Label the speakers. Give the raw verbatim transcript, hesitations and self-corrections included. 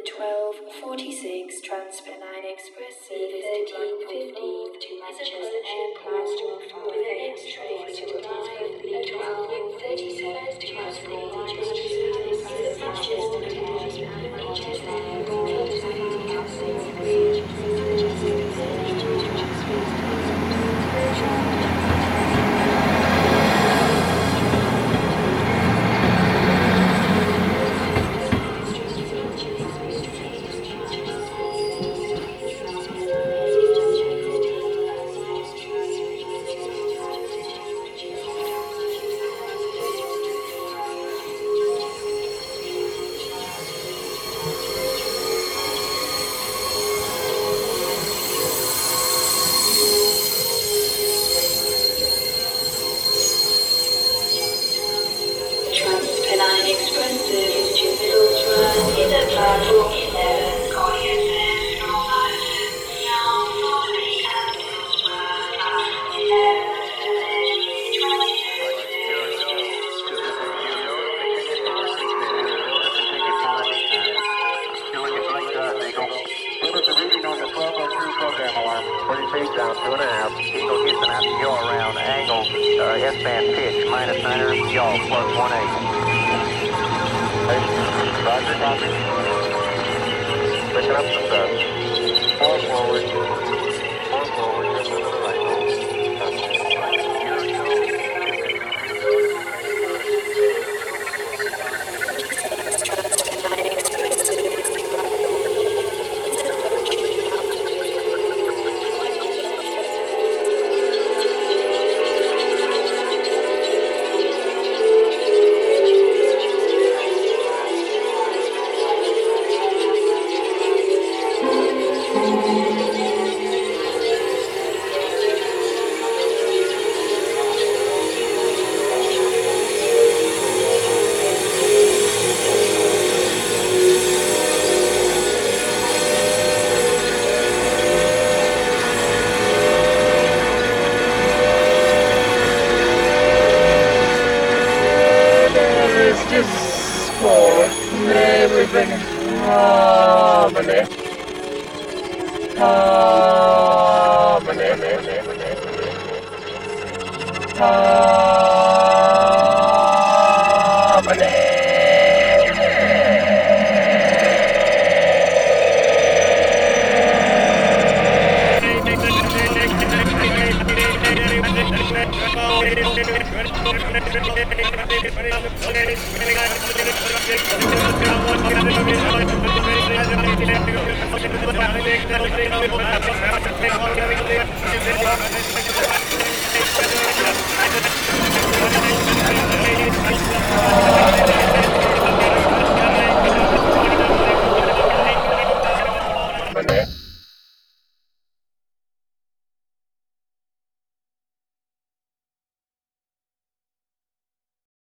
Speaker 1: twelve forty-six Transpennine Express service to thirteen fifty to Manchester Airport with the next train to arrive at twelve thirty-seven to Manchester Transpennine Express service to Middlesbrough is at platform eleven, calling at Northern, Young, Northern, and Middlesbrough, platform eleven.
Speaker 2: Program alarm, forty feet down, two and a half. Eagle Houston out to yaw around angle, uh, S-band pitch, minus niner, yaw, plus one eight. Hey, Roger, copy. Picking up some dust. Four forward. Four forward, just to the right.
Speaker 3: Everything is harmony. Harmony. Harmony.
Speaker 4: Thank you.